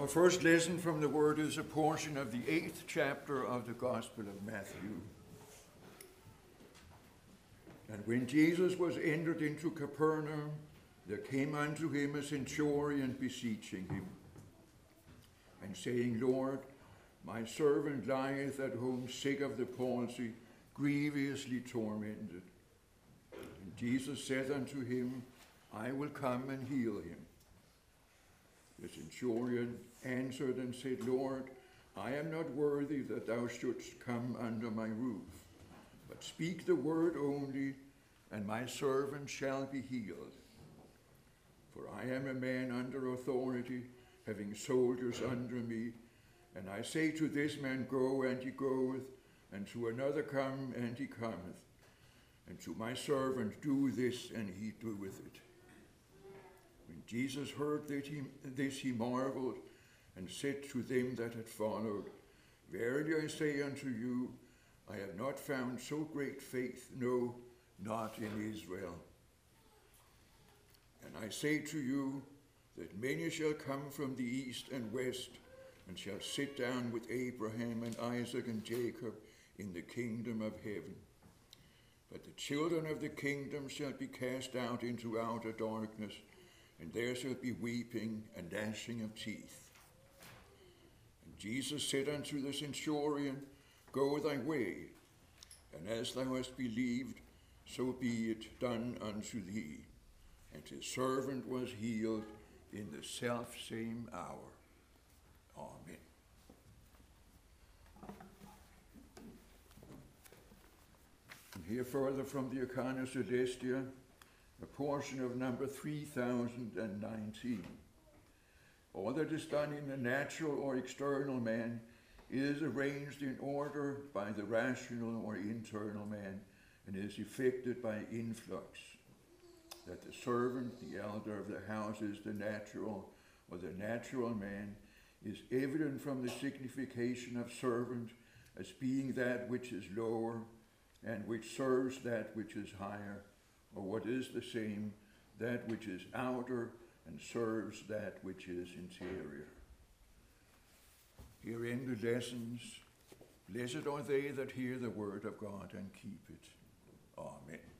Our first lesson from the Word is a portion of the 8th chapter of the Gospel of Matthew. And when Jesus was entered into Capernaum, there came unto him a centurion beseeching him, and saying, Lord, my servant lieth at home sick of the palsy, grievously tormented. And Jesus said unto him, I will come and heal him. The centurion answered and said, Lord, I am not worthy that thou shouldst come under my roof, but speak the word only, and my servant shall be healed. For I am a man under authority, having soldiers under me, and I say to this man, Go, and he goeth, and to another, Come, and he cometh, and to my servant, Do this, and he doeth it. When Jesus heard this, he marveled, and said to them that had followed, Verily I say unto you, I have not found so great faith, no, not in Israel. And I say to you, that many shall come from the east and west, and shall sit down with Abraham and Isaac and Jacob in the kingdom of heaven. But the children of the kingdom shall be cast out into outer darkness, and there shall be weeping and gnashing of teeth. And Jesus said unto the centurion, Go thy way, and as thou hast believed, so be it done unto thee. And his servant was healed in the selfsame hour. Amen. And here further from the Arcana Celestia, a portion of number 3019. All that is done in the natural or external man is arranged in order by the rational or internal man, and is effected by influx. That the servant, the elder of the house, is the natural or the natural man, is evident from the signification of servant as being that which is lower, and which serves that which is higher, or what is the same, that which is outer, and serves that which is interior. Here end the lessons. Blessed are they that hear the word of God and keep it. Amen.